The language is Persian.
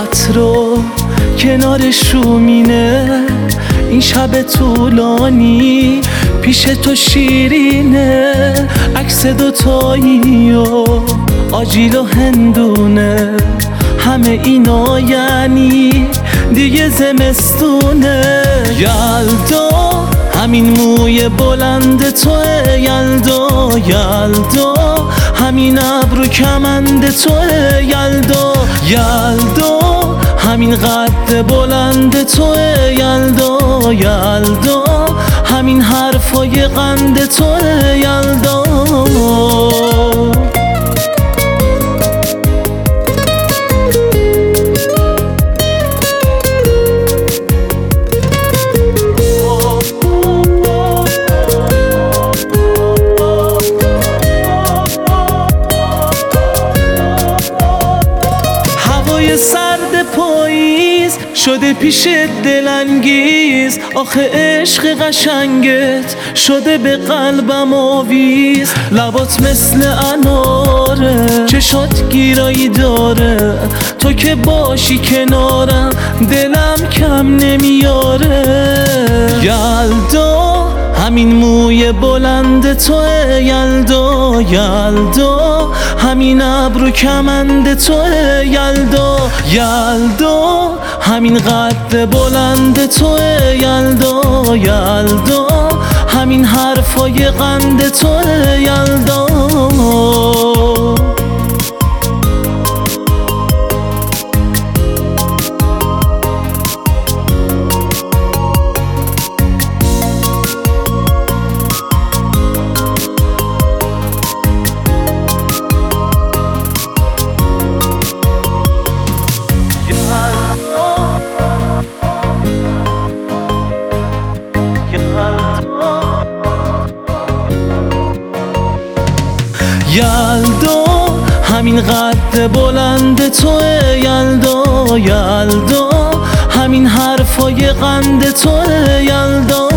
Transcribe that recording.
خاطرات رو کنار شومینه، این شب طولانی پیش تو شیرینه، عکس دوتایی و آجیل و هندونه، همه اینا یعنی دیگه زمستونه. یلدا همین موی بلند توه، یلدا یلدا همین ابرو کمند توه، یلدا یلدا همین قد بلند توه، یلدا یلدا همین حرفای قند توه، یلدا. سرد پاییز شده پیش دلانگیز، آخه عشق قشنگت شده به قلبم آویز، لبات مثل اناره، چشات گیرایی داره، تو که باشی کنارم دلم کم نمیاره. یلدا همین موی بلند توه، یلدا یلدا همین ابرو کمند توه، یلدا یلدا همین قد بلند توه، یلدا یلدا همین حرفای قند توه، یلدا. یلدا همین قد بلند توه، یلدا یلدا همین حرفای قند توه، یلدا.